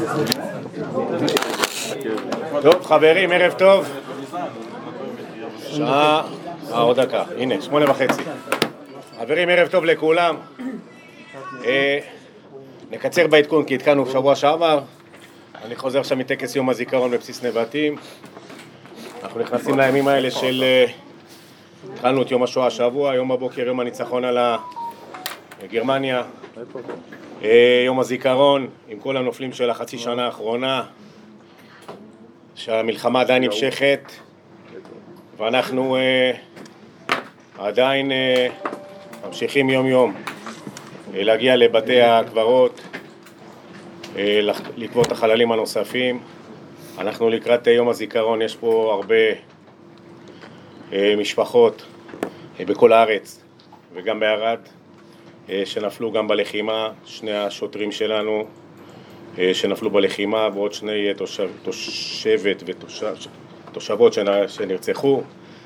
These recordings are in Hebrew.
טוב, חברים, ערב טוב. שעה, עוד דקה, הנה, 8:30. חברים, ערב טוב לכולם. נקצר בעדכון כי התקנו בשבוע שעבר. אני חוזר עכשיו מטקס יום הזיכרון בבסיס נבטים. אנחנו נכנסים לימים האלה של... התחלנו את יום השואה השבוע, יום הבוקר, יום הניצחון על גרמניה. יום הזיכרון עם כל הנופלים של החצי שנה האחרונה, שהמלחמה עדיין נמשכת ואנחנו עדיין ממשיכים יום יום להגיע לבתי הקברות, לקבור את החללים הנוספים. אנחנו לקראת יום הזיכרון, יש פה הרבה משפחות בכל הארץ וגם בערד שנפלו גם בלחימה, שני השוטרים שלנו שנפלו בלחימה ועוד שני תושבת ותושבות שנרצחו.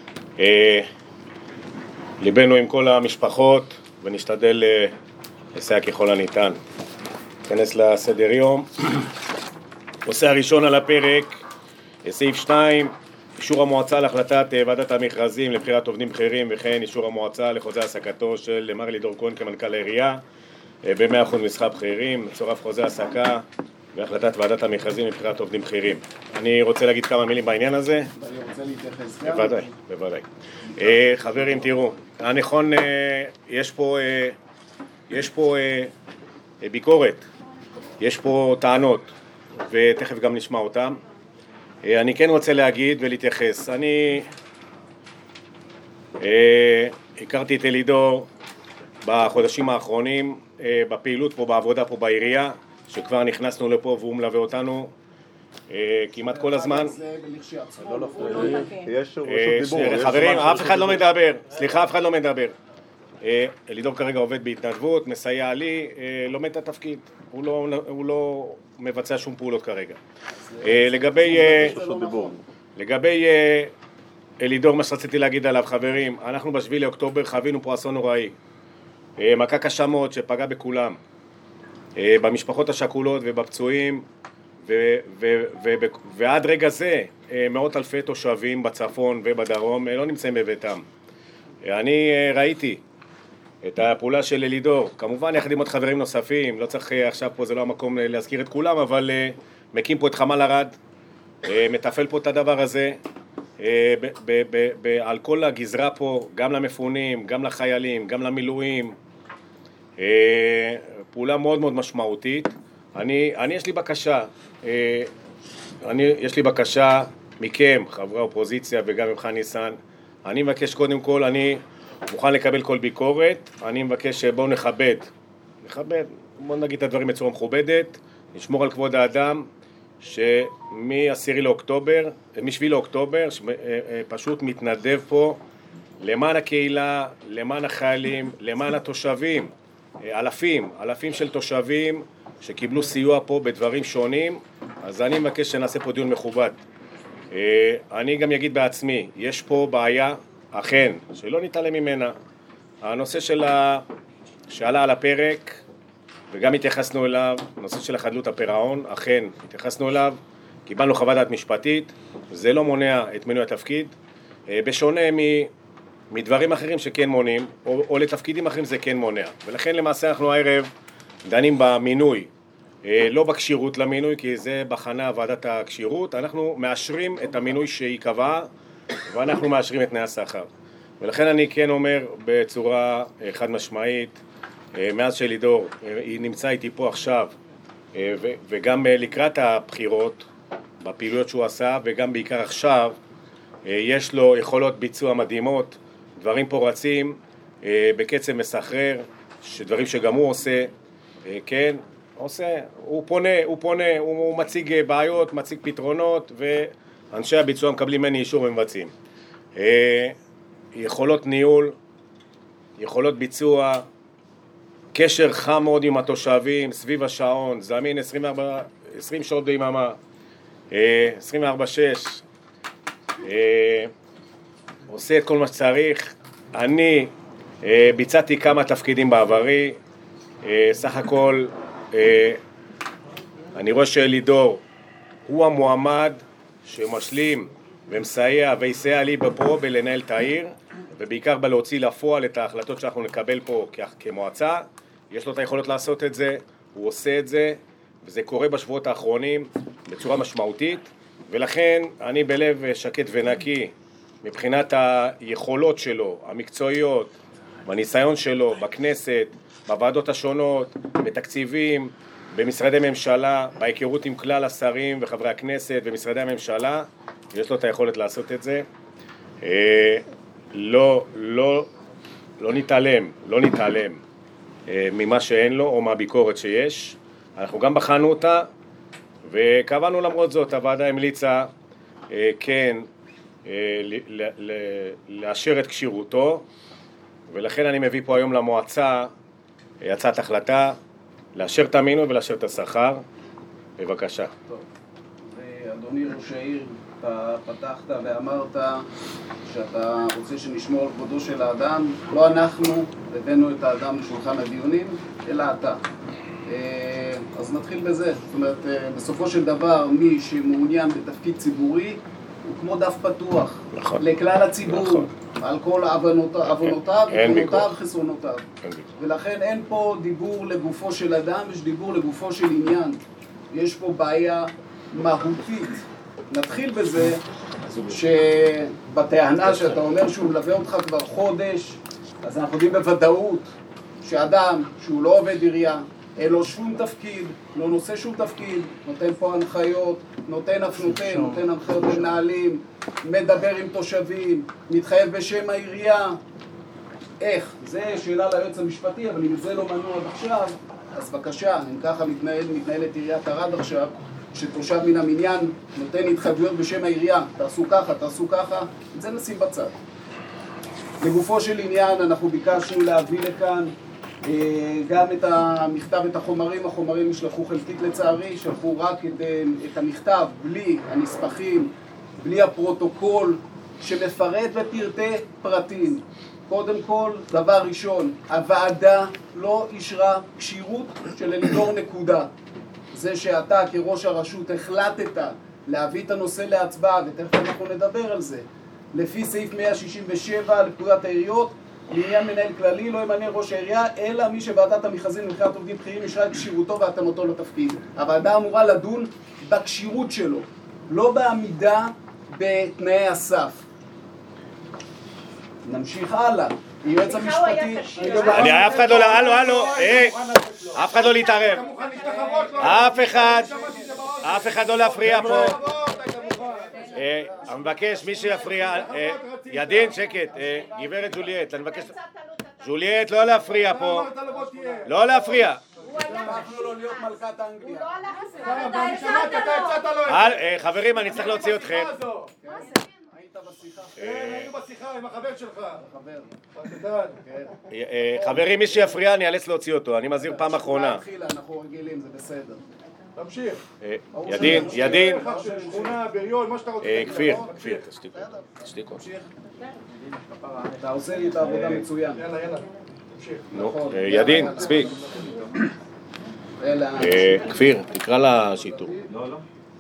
ליבנו עם כל המשפחות ונשתדל לסייע ככל הניתן. נכנס לסדר יום. נושא הראשון על הפרק, סעיף 2, אישור המועצה להחלטת ועדת המכרזים לבחירת עובדים בכירים וכן אישור המועצה לחוזה העסקתו של מר לידור כהן כמנכ"ל העירייה ב-100% משרה בכירים. מצורף חוזה העסקה והחלטת ועדת המכרזים לבחירת עובדים בכירים. אני רוצה להגיד כמה מילים בעניין הזה. אני רוצה להתייחס. בוודאי, בוודאי. חברים, תראו, הנכון, יש פה ביקורת, יש פה טענות ותכף גם נשמע אותם. אני כן רוצה להגיד ולהתייחס. אני הכרתי את לידור בחודשים האחרונים בפעילות פה, בעבודה פה בעירייה, שכבר נכנסנו לפה והוא מלווה אותנו כמעט כל הזמן. חברים, אף אחד לא מדבר. סליחה, אף אחד לא מדבר. לידור כרגע עובד בהתנדבות, מסייע לי, לומד את התפקיד. הוא לא מבצע שום פעולות כרגע. לגבי לידור, מה שרציתי להגיד עליו, חברים, אנחנו ב7 לאוקטובר חווינו פה אסון נוראי. מכה קשה מאוד שפגע בכולם. במשפחות השכולות ובפצועים, ועד רגע זה מאות אלפי תושבים בצפון ובדרום לא נמצאים בביתם. אני ראיתי את הפעולה של לידור, כמובן יחד עם עוד חברים נוספים, לא צריך עכשיו פה, זה לא המקום להזכיר את כולם, אבל מקים פה את חמ"ל ערד, מטפל פה את הדבר הזה, על כל הגזרה פה, גם למפונים, גם לחיילים, גם למילואים, פעולה מאוד מאוד משמעותית. יש לי בקשה מכם, חברי האופוזיציה וגם ממך ניסן. אני מבקש קודם כל, אני מוכן לקבל כל ביקורת, אני מבקש שבואו נכבד, בואו נגיד את הדברים בצורה מכובדת, נשמור על כבוד האדם, שמ-7 לאוקטובר, פשוט מתנדב פה למען הקהילה, למען החיילים, למען התושבים, אלפים של תושבים שקיבלו סיוע פה בדברים שונים. אז אני מבקש שנעשה פה דיון מכובד. אני גם אגיד בעצמי, יש פה בעיה, אכן, שלא נתעלם ממנה. הנושא שעלה על הפרק, וגם התייחסנו אליו, הנושא של חדלות הפירעון, אכן התייחסנו אליו, קיבלנו חוות דעת משפטית, זה לא מונע את מינוי התפקיד, בשונה מדברים אחרים שכן מונעים, או לתפקידים אחרים זה כן מונע. ולכן למעשה אנחנו הערב דנים במינוי, לא בקשירות למינוי, כי זה בחנה ועדת הקשירות, אנחנו מאשרים את המינוי שהיא קבעה, ואנחנו מאשרים את תנאי השכר. ולכן אני כן אומר בצורה חד משמעית, מאז שלידור נמצא איתי פה עכשיו, וגם לקראת הבחירות, בפעילויות שהוא עשה, וגם בעיקר עכשיו, יש לו יכולות ביצוע מדהימות, דברים פה רצים בקצב מסחרר, דברים שגם הוא עושה, כן, הוא פונה, הוא מציג בעיות, מציג פתרונות, ואנשי הביצוע מקבלים ממני אישור ומבצעים. יכולות ניהול, יכולות ביצוע, קשר חם מאוד עם התושבים, סביב השעון, זמין 20 שעות ביממה, 24/6, עושה את כל מה שצריך. אני ביצעתי כמה תפקידים בעברי, סך הכל אני רואה שאלידור הוא המועמד שמשלים ומסייע ויסייע לי פה בלנהל את העיר, ובעיקר בלהוציא לפועל את ההחלטות שאנחנו נקבל פה כמועצה. יש לו את היכולות לעשות את זה, הוא עושה את זה, וזה קורה בשבועות האחרונים בצורה משמעותית, ולכן אני בלב שקט ונקי מבחינת היכולות שלו, המקצועיות, בניסיון שלו, בכנסת, בוועדות השונות, בתקציבים, במשרדי ממשלה, בהיכרות עם כלל השרים וחברי הכנסת ומשרדי הממשלה, יש לו את היכולת לעשות את זה. לא נתעלם ממה שאין לו או מהביקורת שיש. אנחנו גם בחנו אותה וקבענו למרות זאת, הוועדה המליצה כן לאשר את כשירותו, ולכן אני מביא פה היום למועצה הצעת החלטה לאשר את המינוי ולאשר את השכר. בבקשה. טוב. ואדוני ראש העיר, אתה פתחת ואמרת שאתה רוצה שנשמור על כבודו של האדם. לא אנחנו הבאנו את האדם לשולחן הדיונים, אלא אתה. אז נתחיל בזה. זאת אומרת, בסופו של דבר, מי שמעוניין בתפקיד ציבורי הוא כמו דף פתוח. נכון. לכלל הציבור. נכון. על כל עוונותיו, יתרונותיו, חסרונותיו. ולכן אין פה דיבור לגופו של אדם, יש דיבור לגופו של עניין. יש פה בעיה מהותית. נתחיל בזה שבטענה שאתה אומר שהוא מלווה אותך כבר חודש, אז אנחנו יודעים בוודאות שאדם שהוא לא עובד עירייה, אין לו שום תפקיד, לא נושא שום תפקיד, נותן פה הנחיות, נותן הנחיות למנהלים, מדבר עם תושבים, מתחייב בשם העירייה. איך? זה שאלה ליועץ המשפטי, אבל אם זה לא מנוע עד עכשיו, אז בבקשה, אם ככה מתנהלת עיריית ערד עכשיו, שתושב מן המניין נותן התחייבויות בשם העירייה, תעשו ככה, את זה נשים בצד. לגופו של עניין, אנחנו ביקשנו להביא לכאן גם את המכתב, את החומרים נשלחו חלקית לצערי, שלחו רק את המכתב, בלי הנספחים, בלי הפרוטוקול, שמפרט בפרטי פרטים. קודם כל, דבר ראשון, הוועדה לא אישרה כשירות של אלידור נקודה. זה שאתה כראש הרשות החלטת להביא את הנושא להצבעה, ותכף אנחנו נדבר על זה, לפי סעיף 167 לפקודת העיריות, לעניין מנהל כללי לא ימנה ראש העירייה, אלא מי שוועדת המכרזים לבחירת עובדים בכירים אישרה את כשירותו והתאמתו לתפקיד. הוועדה אמורה לדון בכשירות שלו, לא בעמידה בתנאי הסף. נמשיך הלאה. יועץ המשפטי... אף אחד לא, אף אחד לא להתערב. אף אחד לא להפריע פה. אני מבקש, מי שיפריע, ידין, שקט, גברת ג'וליאט, אני מבקש, ג'וליאט, לא להפריע פה, לא להפריע. אנחנו לא להיות מלכת אנגליה. חברים, אני צריך להוציא אתכם. היית בשיחה? היינו בשיחה עם החבר שלך. חברים, מי שיפריע, אני אאלץ להוציא אותו, אני מזהיר פעם אחרונה. אנחנו רגילים, זה בסדר. תמשיך. ידין. שכונה, בריון, מה שאתה רוצה. כפיר, תשתיקו. אתה עושה לי את העבודה מצוין. יאללה, תמשיך. נו, ידין, צפיק. כפיר, תקרא לשיטור. לא.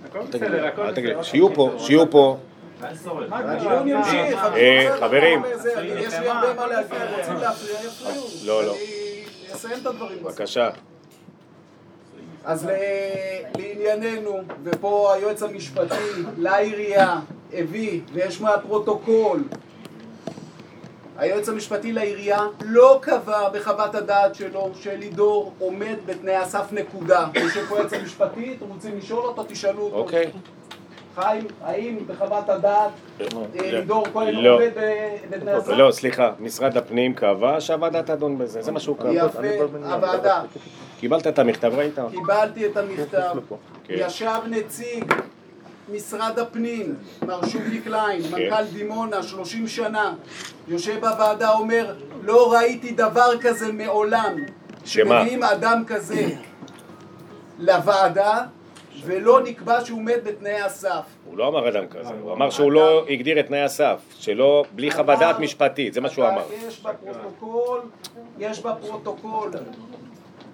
שיהיו פה. הדיון ימשיך. חברים. יש לי הרבה מה להגיד, רוצים להפריע, יפריעו. לא. אני אסיים את הדברים. בבקשה. אז לענייננו, ופה היועץ המשפטי לעירייה הביא, ויש מהפרוטוקול, היועץ המשפטי לעירייה לא קבע בחוות הדעת שלו שאלידור עומד בתנאי הסף נקודה. יושב פה היועץ המשפטי, אתם רוצים לשאול אותו, תשאלו אותו. אוקיי. חיים, האם בחוות הדעת אלידור כהן עומד בתנאי הסף? לא, סליחה, משרד הפנים קבע שהוועדה תדון בזה, זה מה שהוא קבע. יפה, הוועדה. קיבלת את המכתב, ראית? קיבלתי את המכתב. ישב נציג משרד הפנים, מר שובי קליין, מנכ"ל דימונה, 30 שנה, יושב בוועדה, אומר, לא ראיתי דבר כזה מעולם, שמביאים אדם כזה לוועדה, ולא נקבע שהוא עומד בתנאי הסף. הוא לא אמר אדם כזה, הוא אמר שהוא לא הגדיר את תנאי הסף, שלא, בלי חוות דעת משפטית, זה מה שהוא אמר. יש בפרוטוקול,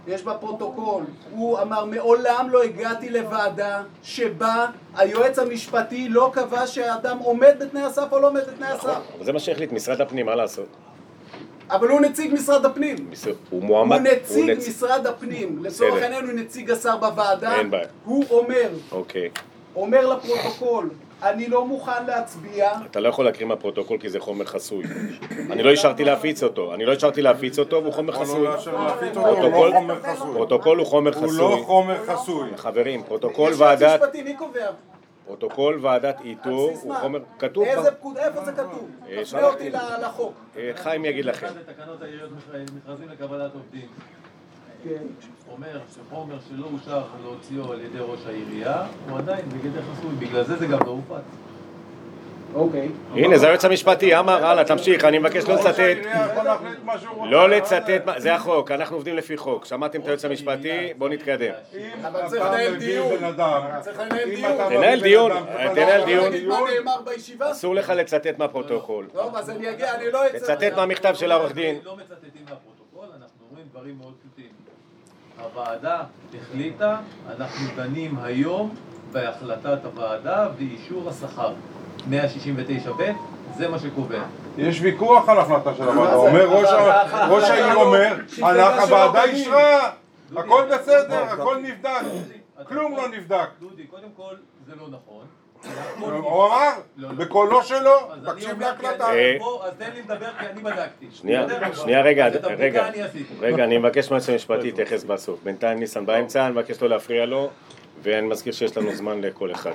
יש בפרוטוקול, הוא אמר מעולם לא הגעתי לוועדה שבה היועץ המשפטי לא קבע שהאדם עומד בתנאי הסף או לא עומד בתנאי הסף. אבל זה מה שהחליט משרד הפנים, מה לעשות? אבל הוא נציג משרד הפנים. הוא מועמד. הוא נציג משרד הפנים. לצורך העניין הוא נציג השר בוועדה. אין בעיה. הוא אומר, אוקיי. אומר לפרוטוקול, אני לא מוכן להצביע. אתה לא יכול להקריא מהפרוטוקול כי זה חומר חסוי. אני לא השארתי להפיץ אותו, והוא חומר חסוי. פרוטוקול הוא חומר חסוי. הוא לא חומר חסוי. חברים, פרוטוקול ועדת... יש משפטי, מי קובע? פרוטוקול ועדת איתור הוא חומר... כתוב... איזה פקוד, איפה זה כתוב? תפנה אותי לחוק. חיים יגיד לכם. תקנות העיריות מכרזים לקבלת עובדים. אומר שחומר שלא אושר להוציאו על ידי ראש העירייה הוא עדיין בגדר חסוי, בגלל זה גם לא הופץ. אוקיי. הנה, זה היועץ המשפטי, אמר, הלאה, תמשיך, אני מבקש לא לצטט. לא לצטט, זה החוק, אנחנו עובדים לפי חוק. שמעתם את היועץ המשפטי, בואו נתקדם. אבל צריך לנהל דיון. תנהל דיון. מה נאמר בישיבה? אסור לך לצטט מהפרוטוקול. טוב, אז אני אגיע, אני לא אצטט. תצטט מהמכתב של העורך דין. לא מצטטים מהפרוטוקול, אנחנו אומרים דברים מאוד פשוטים. הוועדה החליטה, אנחנו דנים היום בהחלטת הוועדה ואישור השכר. 169ב', זה מה שקובע. יש ויכוח על החלטה של הוועדה, אומר ראש העיר אומר, הוועדה אישרה, הכל בסדר, הכל נבדק, כלום לא נבדק. דודי, קודם כל זה לא נכון. הוא אמר, בקולו שלו, תקשיב להקלטה. אז תן לי לדבר כי אני בדקתי. שנייה, רגע, אני מבקש מהיועץ המשפטי להתייחס בסוף. בינתיים ניסן באמצע, אני מבקש לא להפריע לו, ואני מזכיר שיש לנו זמן לכל אחד.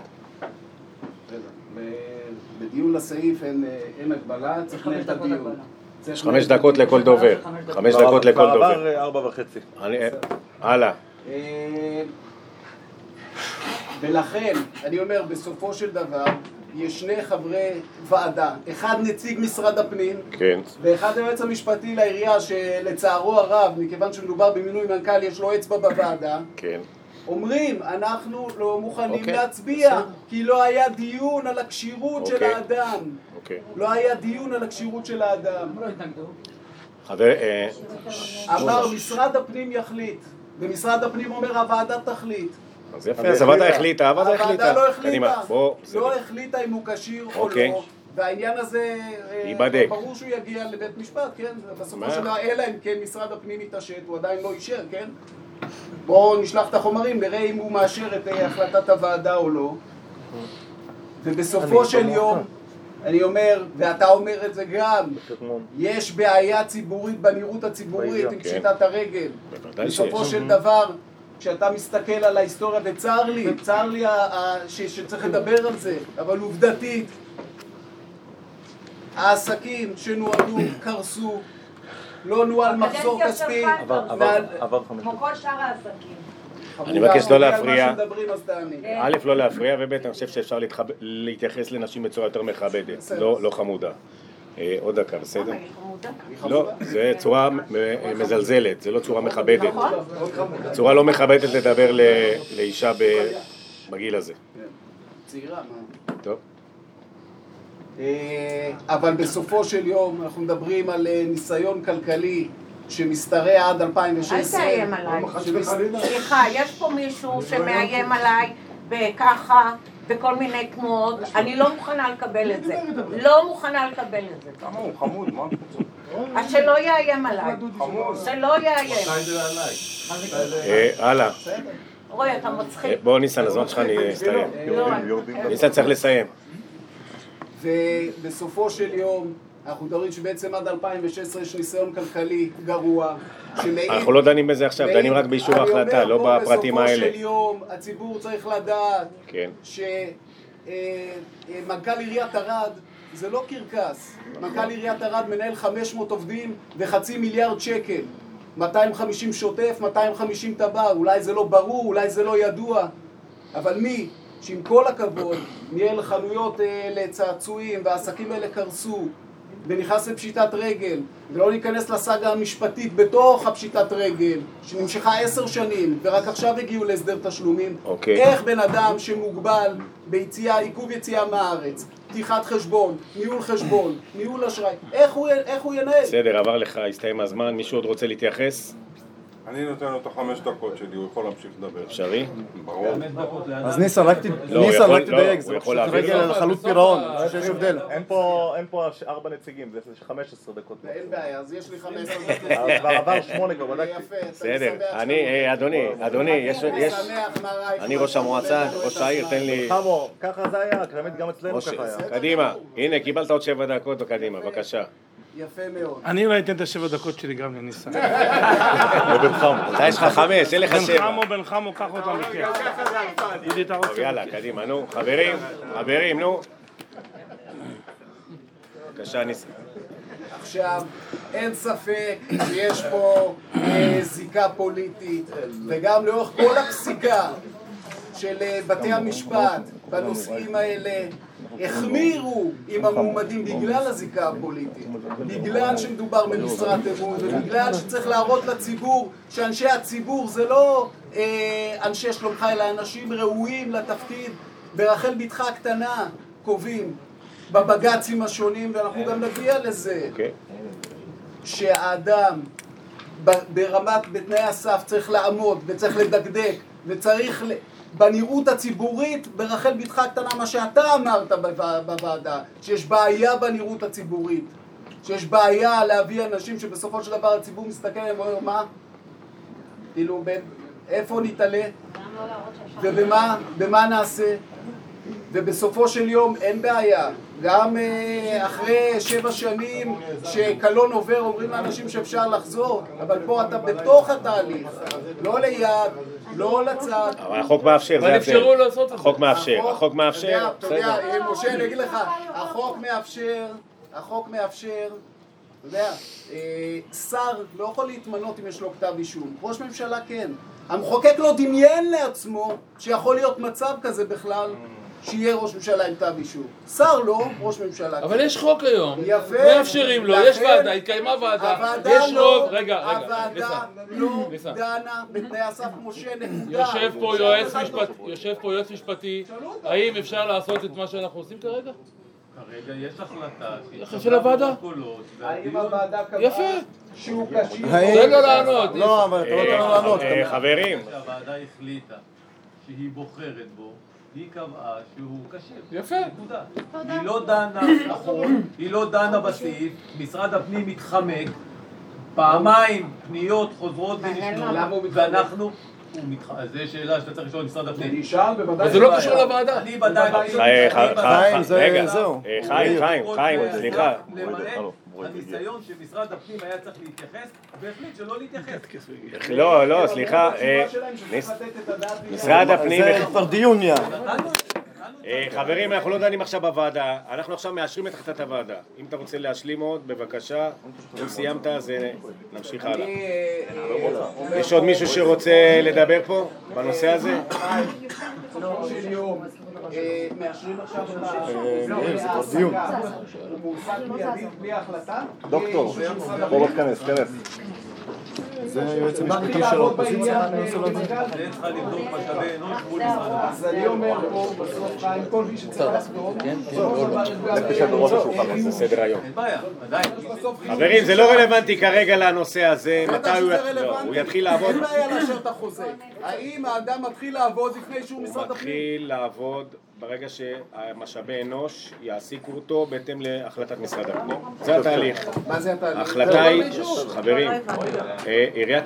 בדיון לסעיף אין הגבלה, צריך לנהל את הדיון. 5 דקות לכל דובר. 5 דקות לכל דובר. 4.5. הלאה. ולכן, אני אומר, בסופו של דבר, יש שני חברי ועדה. אחד נציג משרד הפנים, כן. ואחד היועץ המשפטי לעירייה, שלצערו הרב, מכיוון שמדובר במינוי מנכ"ל, יש לו אצבע בוועדה. כן. אומרים, אנחנו לא מוכנים להצביע, כי לא היה דיון על הכשירות של האדם. לא היה דיון על הכשירות של האדם. אמר, משרד הפנים יחליט, ומשרד הפנים אומר, הוועדה תחליט. אז יפה, אז הוועדה החליטה, הוועדה לא החליטה אם הוא כשיר או לא, והעניין הזה, ייבדק. ברור שהוא יגיע לבית משפט, כן? בסופו של דבר, אלא אם כן משרד הפנים יתעשת, הוא עדיין לא אישר, כן? בואו נשלח את החומרים, נראה אם הוא מאשר את החלטת הוועדה או לא. ובסופו של יום, אני אומר, ואתה אומר את זה גם, יש בעיה ציבורית בנראות הציבורית עם פשיטת הרגל. בסופו של דבר, כשאתה מסתכל על ההיסטוריה, וצר לי שצריך לדבר על זה, אבל עובדתית, העסקים שנועדו קרסו, לא נועל מחזור כספי. כמו כל שאר העסקים. אני מבקש לא להפריע. א', לא להפריע, וב', אני חושב שאפשר להתייחס לנשים בצורה יותר מכבדת, לא חמודה. עוד דקה, בסדר? לא, זה צורה מזלזלת, זה לא צורה מכבדת. צורה לא מכבדת לדבר לאישה בגיל הזה. צעירה, מה? טוב. אבל בסופו של יום אנחנו מדברים על ניסיון כלכלי שמשתרע עד 2016. אל תאיים עליי. סליחה, יש פה מישהו שמאיים עליי וככה, בכל מיני תנועות. אני לא מוכנה לקבל את זה. לא מוכנה לקבל את זה. כמה הוא חמוד, מה? אז שלא יאיים עליי. שלא יאיים. הלאה. רואי, אתה מצחיק. בוא ניסן, הזמן שלך נסתיים. ניסן צריך לסיים. ובסופו של יום אנחנו מדברים שבעצם עד 2016 יש ניסיון כלכלי גרוע. אנחנו לא דנים בזה עכשיו, דנים רק באישור ההחלטה, לא בפרטים האלה. בסופו של יום הציבור צריך לדעת שמנכ"ל עיריית ערד זה לא קרקס. מנכ"ל עיריית ערד מנהל 500 עובדים ו500 מיליארד שקל. 250 שוטף, 250 טבע, אולי זה לא ברור, אולי זה לא ידוע, אבל מי שעם כל הכבוד ניהל חנויות לצעצועים והעסקים האלה קרסו ונכנס לפשיטת רגל, ולא ניכנס לסאגה המשפטית בתוך הפשיטת רגל שנמשכה 10 שנים ורק עכשיו הגיעו להסדר תשלומים. איך בן אדם שמוגבל ביציאה, עיכוב יציאה מהארץ, פתיחת חשבון, ניהול אשראי, איך הוא ינהל? בסדר, עבר לך, הסתיים הזמן, מישהו עוד רוצה להתייחס? אני נותן לו את 5 דקות שלי, הוא יכול להמשיך לדבר. אפשרי? ברור. אז ניסן, רק תדייק, זה פשוט רגל חלוט פירעון, שיש הבדל. אין פה 4 נציגים, זה 15 דקות. אין בעיה, אז יש לי 15 דקות. כבר עבר 8 כבר בדקתי. יפה, בסדר, אדוני, יש... אני ראש המועצה, ראש העיר, תן לי... חמו, ככה זה היה, האמת גם אצלנו ככה היה. קדימה, הנה, קיבלת עוד 7 דקות, קדימה, בבקשה. יפה מאוד. אני אולי אתן את 7 דקות שלי גם לניסן. לבן חמו. אתה יש לך 5, אין לך 7. בן חמו, קח אותם בכיף. ידידי, אתה רוצה? יאללה, קדימה, נו, חברים, נו. בבקשה, ניסן. עכשיו, אין ספק שיש פה זיקה פוליטית, וגם לאורך כל הפסיקה של בתי המשפט בנושאים האלה החמירו עם המועמדים בגלל הזיקה הפוליטית, בגלל שמדובר במשרת אמון ובגלל שצריך להראות לציבור שאנשי הציבור זה לא אנשי שלומך אלא אנשים ראויים לתפקיד. ברחל בתך הקטנה קובעים בבג"צים השונים, ואנחנו גם נגיע לזה, שהאדם בתנאי הסף צריך לעמוד וצריך לדקדק וצריך בנראות הציבורית, ברחל בתך הקטנה, מה שאתה אמרת בוועדה, שיש בעיה בנראות הציבורית, שיש בעיה להביא אנשים שבסופו של דבר הציבור מסתכל ואומר מה? כאילו, איפה נתעלה? ובמה נעשה? ובסופו של יום אין בעיה, גם אחרי 7 שנים שקלון עובר אומרים לאנשים שאפשר לחזור, אבל פה אתה בתוך התהליך, לא ליד, לא לצד. אבל החוק מאפשר, זה ההבדל. אפשרו לעשות את זה. החוק מאפשר, אתה יודע, משה, אני אגיד לך, החוק מאפשר, אתה יודע, שר לא יכול להתמנות אם יש לו כתב אישום, ראש ממשלה כן. המחוקק לא דמיין לעצמו שיכול להיות מצב כזה בכלל, שיהיה ראש ממשלה עם כתב אישום. שר לא, ראש ממשלה. אבל יש חוק היום. יפה. מאפשרים לו, יש ועדה, התקיימה ועדה. יש רוב, רגע. הוועדה לא דנה בתנאי הסף כמו שנקודה. יושב פה יועץ משפטי, האם אפשר לעשות את מה שאנחנו עושים כרגע? כרגע יש החלטה של הוועדה? האם הוועדה קבעה שהוא קשיש? תן לו לענות. לא, אבל אתה לא תן לו לענות. חברים. שהוועדה החליטה שהיא בוחרת בו, היא קבעה שהוא כשיר. יפה. נקודה. היא לא דנה נכון, היא לא דנה בסעיף, משרד הפנים מתחמק, פעמיים פניות חוזרות ונשנות, ואנחנו... זו שאלה שאתה צריך לשאול משרד הפנים. נשאל בוודאי. אבל זה לא קשור לוועדה. אני בדקתי. חיים, סליחה. למעט הניסיון שמשרד הפנים היה צריך להתייחס, והחליט שלא להתייחס. לא, סליחה. משרד הפנים... זה כבר דיון נהיה. חברים, אנחנו לא דנים עכשיו בוועדה, אנחנו עכשיו מאשרים את החלטת הוועדה. אם אתה רוצה להשלים עוד, בבקשה. אם סיימת, אז נמשיך הלאה. יש עוד מישהו שרוצה לדבר פה בנושא הזה? מאשרים עכשיו דיון. הוא מועסק מיידית בלי החלטה? דוקטור, בוא תכנס. זה היועץ המשפטי של האופוזיציה, אני רוצה להגיד. זה צריכה לבדוק משאבי אנוש מול משרד הפנים. אז אני אומר פה, בסוף חיים, כל מי שצריך לחתום, זה סדר היום. אין בעיה, עדיין. חברים, זה לא רלוונטי כרגע לנושא הזה. מתי הוא יתחיל לעבוד? אין בעיה לאשר את החוזה. האם האדם מתחיל לעבוד לפני אישור משרד הפנים? הוא מתחיל לעבוד ברגע שהמשאבי אנוש יעסיקו אותו בהתאם להחלטת משרד הפנים. זה התהליך. מה זה התהליך? ההחלטה היא, חברים, עיריית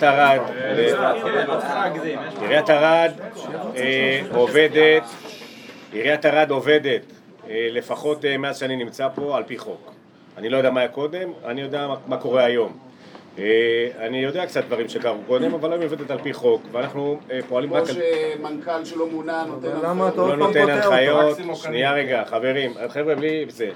ערד עובדת לפחות מאז שאני נמצא פה על פי חוק. אני לא יודע מה היה קודם, אני יודע מה קורה היום. אני יודע קצת דברים שקרו קודם, אבל אני עובדת על פי חוק, ואנחנו פועלים רק על... כמו שמנכ"ל שלא מונה לא נותן הנחיות. שנייה רגע, חברים, חבר'ה בלי זה.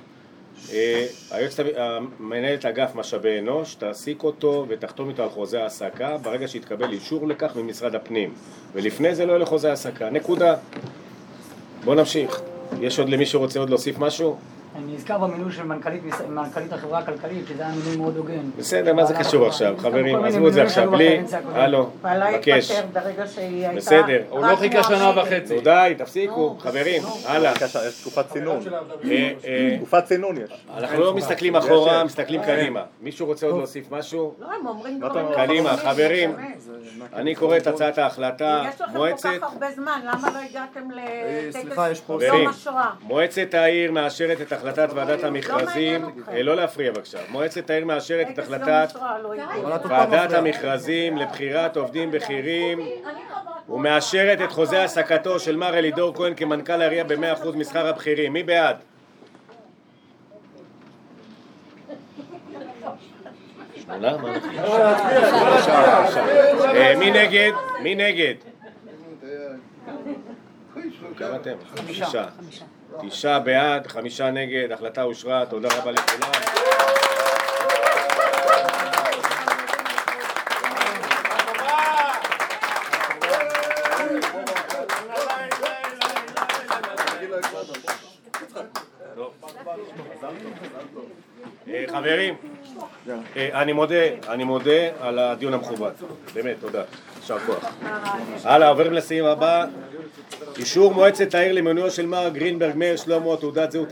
מנהלת אגף משאבי אנוש תעסיק אותו ותחתום איתו על חוזה העסקה ברגע שיתקבל אישור לכך ממשרד הפנים, ולפני זה לא יהיה לחוזה העסקה. נקודה. בואו נמשיך. יש עוד למי שרוצה עוד להוסיף משהו? אני נזכר במינוי של מנכ"לית החברה הכלכלית, שזה היה מינוי מאוד הוגן. בסדר, מה זה קשור עכשיו? חברים, עזבו את זה עכשיו, בלי... הלו, מבקש. בסדר. הוא לא חיכה שנה וחצי. די, תפסיקו, חברים, הלאה. יש תקופת צינון. תקופת צינון יש. אנחנו לא מסתכלים אחורה, מסתכלים קדימה. מישהו רוצה עוד להוסיף משהו? לא, הם אומרים קדימה, חברים. אני קורא את הצעת ההחלטה. יש לכם כל כך הרבה זמן, למה לא הגעתם לטקס חברים, יום השואה? מועצת העיר מאשרת את החלטת ועדת המכרזים, לא להפריע בבקשה, מועצת העיר מאשרת את החלטת ועדת המכרזים לבחירת עובדים בכירים ומאשרת את חוזה העסקתו של מר אלידור כהן כמנכ"ל העירייה ב100% משכר הבכירים. מי בעד? מי נגד? מי נגד? כמה אתם? 5. 9 בעד, 5 נגד, החלטה אושרה, תודה רבה לכולם. חברים, אני מודה על הדיון המכובד, באמת, תודה, יישר כוח. הלאה, עוברים לסעיף הבא. אישור מועצת העיר למינויו של מר גרינברג מאיר שלמה, תעודת זהות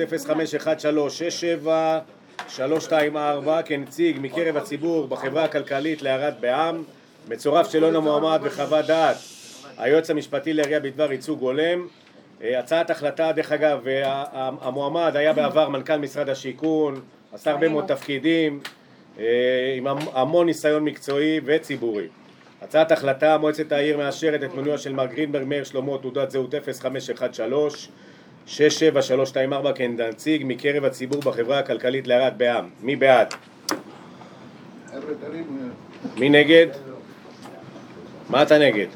0513677324 כנציג מקרב הציבור בחברה הכלכלית לערד בע"מ, מצורף שלון המועמד וחוות דעת היועץ המשפטי לעירייה בדבר ייצוג הולם. הצעת החלטה, דרך אגב, המועמד היה בעבר מנכ"ל משרד השיכון, עשה הרבה מאוד תפקידים, עם המון ניסיון מקצועי וציבורי. הצעת החלטה, מועצת העיר מאשרת את מינויו של מר גרינברג מאיר שלמה, תעודת זהות 0513677324 כנציג מקרב הציבור בחברה הכלכלית לערד בע"מ. מי בעד? מי נגד? מה אתה נגד?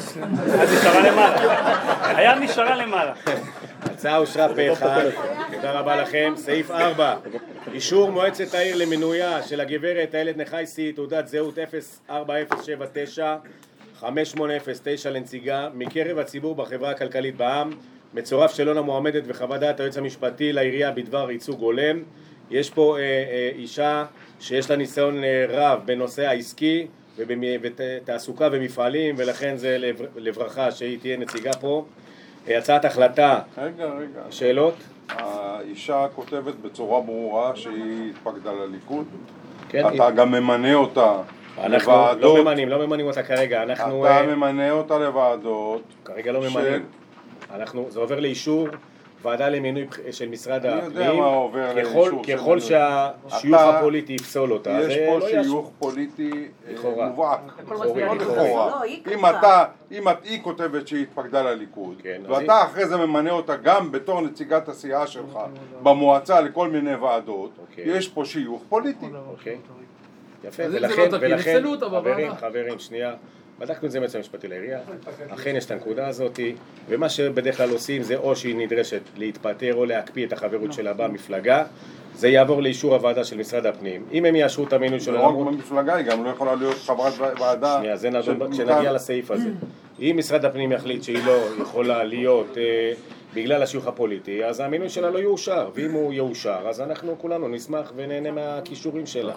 היה נשארה למעלה. הצעה אושרה פה אחד, תודה רבה לכם. סעיף 4, אישור מועצת העיר למינויה של הגברת איילת נחייסי, תעודת זהות 0407950809 לנציגה מקרב הציבור בחברה הכלכלית בע"מ, מצורף שלון המועמדת וחוות דעת היועץ המשפטי לעירייה בדבר ייצוג הולם. יש פה אישה שיש לה ניסיון רב בנושא העסקי ותעסוקה ומפעלים, ולכן זה לברכה שהיא תהיה נציגה פה. הצעת החלטה. רגע. שאלות? האישה כותבת בצורה ברורה שהיא התפקדה לליכוד. כן. אתה גם ממנה אותה לוועדות. לא ממנים אותה כרגע. אתה ממנה אותה לוועדות. כרגע לא ממנים. זה עובר לאישור ועדה למינוי של משרד הפנים. אני יודע מה עובר לאישור. ככל שהשיוך הפוליטי יפסול אותה. יש פה שיוך פוליטי מובהק. לכאורה. אם היא כותבת שהיא התפקדה לליכוד, ואתה אחרי זה ממנה אותה גם בתור נציגת הסיעה שלך במועצה לכל מיני ועדות, יש פה שיוך פוליטי. יפה, ולכן, חברים, שנייה. בדקנו את זה מהיועץ המשפטי לעירייה, אכן יש את הנקודה הזאת, ומה שבדרך כלל עושים זה או שהיא נדרשת להתפטר או להקפיא את החברות שלה במפלגה, זה יעבור לאישור הוועדה של משרד הפנים. אם הם יאשרו את המינוי של לא רק במפלגה, היא גם לא יכולה להיות חברת ועדה. שנייה, זה נדון כשנגיע לסעיף הזה. אם משרד הפנים יחליט שהיא לא יכולה להיות בגלל השיוך הפוליטי, אז המינוי שלה לא יאושר, ואם הוא יאושר, אז אנחנו כולנו נשמח ונהנה מהכישורים שלה.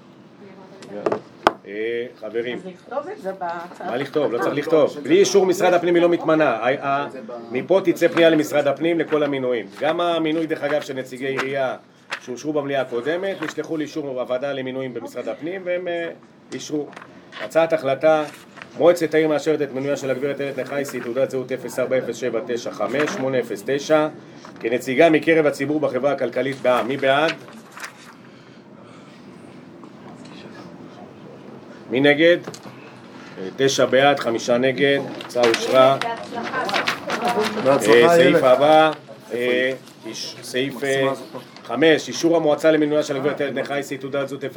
חברים, אז לכתוב את זה בהצעה. מה לכתוב? לא צריך לכתוב. בלי אישור משרד הפנים היא לא מתמנה. מפה תצא פנייה למשרד הפנים לכל המינויים. גם המינוי, דרך אגב, של נציגי עירייה שאושרו במליאה הקודמת, נשלחו לאישור הוועדה למינויים במשרד הפנים והם אישרו. הצעת החלטה, מועצת העיר מאשרת את מינויה של הגברת איילת נחייסי, תעודת זהות 0407950809 כנציגה מקרב הציבור בחברה הכלכלית בע"מ. מי בעד? מי נגד? 9 בעד, 5 נגד, הצעה אושרה. סעיף הבא, סעיף 5, אישור המועצה למינויה של הגברת איילת נחייסי, תעודת זהות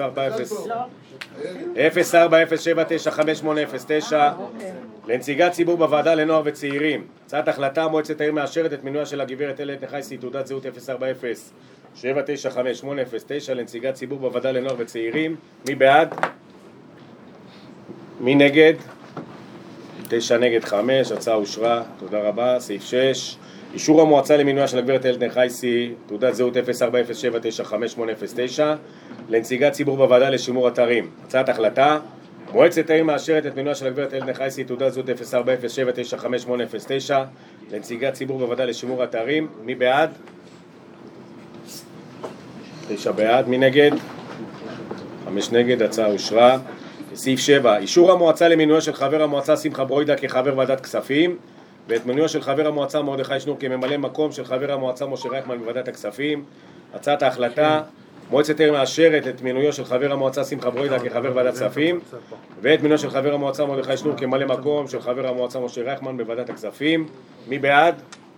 0407950809 לנציגת ציבור בוועדה לנוער וצעירים. הצעת החלטה, מועצת העיר מאשרת את מינויה של הגברת איילת נחייסי, תעודת זהות 0407950809 לנציגת ציבור בוועדה לנוער וצעירים. מי בעד? מי נגד? 9 נגד 5, הצעה אושרה, תודה רבה. סעיף 6, אישור המועצה למינויה של הגברת איילת נחייסי, תעודת זהות 0407958809, לנציגת ציבור בוועדה לשימור אתרים. הצעת החלטה, מועצת העיר מאשרת את מינויה של הגברת איילת נחייסי, תעודת זהות 0407958809, לנציגת ציבור בוועדה לשימור אתרים. מי בעד? 9 בעד, מי נגד? 5 נגד, הצעה אושרה. סעיף 7, אישור המועצה למינויה של חבר המועצה שמחה ברוידה כחבר ועדת כספים, ואת מינויה של חבר המועצה מרדכי שנור כממלא מקום של חבר המועצה משה רייכמן בוועדת הכספים. הצעת ההחלטה, מועצת העיר מאשרת את מינויו של חבר המועצה שמחה ברוידה כחבר ועדת כספים, ואת מינויו של חבר המועצה מרדכי שנור כממלא מקום של חבר המועצה משה רייכמן בוועדת הכספים. מי בעד?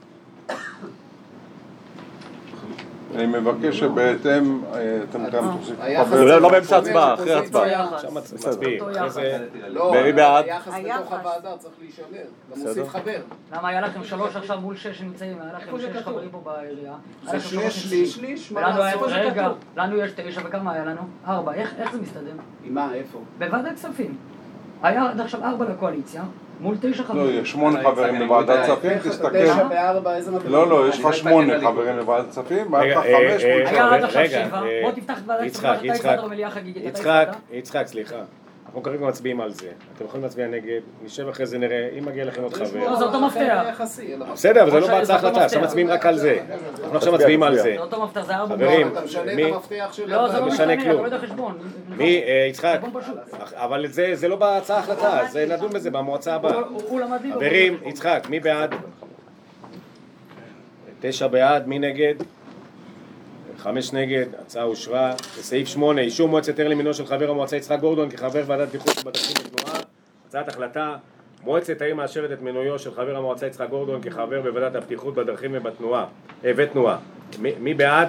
אני מבקש שבהתאם, אתם גם תוסיפו. לא באמצע הצבעה, אחרי הצבעה. עכשיו מצביעים. לא, היחס בתוך הוועדה צריך להישמר. גם מוסיף חבר. למה היה לכם 3 עכשיו מול 6 שנמצאים, היה לכם 6 חברים פה בעירייה. זה שליש, מה לעשות? רגע, לנו יש 9 וכמה היה לנו? 4, איך זה מסתדר? עם מה, איפה? בוועדת כספים. היה עד עכשיו 4 לקואליציה. מול 9 חברים. לא, יש 8 חברים בוועדת כספים, תסתכל. 9 ו4, איזה מדברים? לא, יש לך 8 חברים בוועדת כספים, היה לך 5 מול 7. היה עד עכשיו 7, בוא תפתח את ועדת כספים, אתה הצעת במליאה חגיגית. יצחק, סליחה. אנחנו כרגע מצביעים על זה. אתם יכולים להצביע נגד, נשב אחרי זה נראה, אם מגיע לכם עוד חבר. לא, זה אותו מפתח. בסדר, אבל זה לא בהצעה החלטה, עכשיו מצביעים רק על זה. אנחנו עכשיו מצביעים על זה. זה אותו מפתח, זה 4 חברים, אתה משנה את המפתח של... לא, זה לא משנה, אתה כלום. לא יודע חשבון. מי, יצחק, אבל זה לא בהצעה החלטה, זה נדון בזה במועצה הבאה. חברים, יצחק, מי בעד? 9 בעד, מי נגד? 5 נגד, הצעה אושרה. בסעיף 8, אישור מועצת העיר למינויו של חבר המועצה יצחק גורדון כחבר ועדת בטיחות בדרכים ותנועה. הצעת החלטה, מועצת העיר מאשרת את מינויו של חבר המועצה יצחק גורדון כחבר בוועדת הבטיחות בדרכים ותנועה. מי בעד?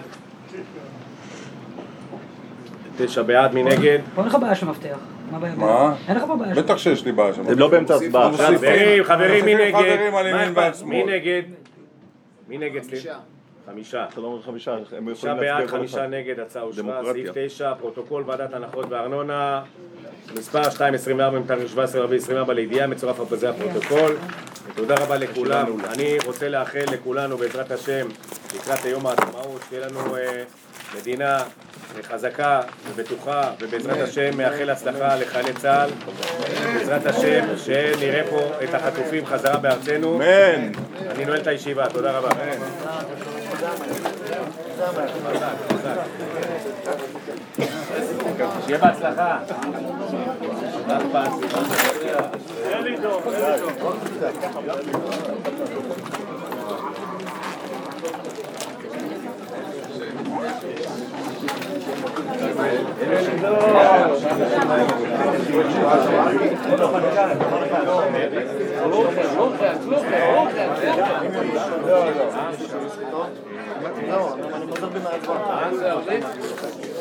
9 בעד, מי נגד? פה אין לך בעיה של מפתח. מה? אין לך פה בעיה של בטח שיש לי בעיה שם. זה לא באמצע הצבעה. חברים, מי נגד? חברים על ימין ועל שמאל. מי נגד? 5. 5. 5 בעד, 5 נגד, הצעה אושרה. סעיף 9, פרוטוקול ועדת הנחות וארנונה מספר 224 מתאריך 17/4/24 לידיעה, מצורף על זה הפרוטוקול. תודה רבה לכולם. אני רוצה לאחל לכולנו בעזרת השם לקראת יום העצמאות שתהיה לנו מדינה חזקה ובטוחה, ובעזרת השם מאחל הצלחה לחיילי צה"ל, בעזרת השם שנראה פה את החטופים חזרה בארצנו. אמן. אני נועל את הישיבה, תודה רבה. שיהיה בהצלחה. לא, אני חוזר בין ההצבעה.